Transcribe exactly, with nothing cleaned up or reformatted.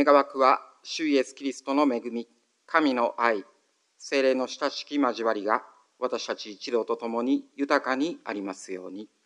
願わくは、主イエスキリストの恵み、神の愛、聖霊の親しき交わりが、私たち一同と共に豊かにありますように。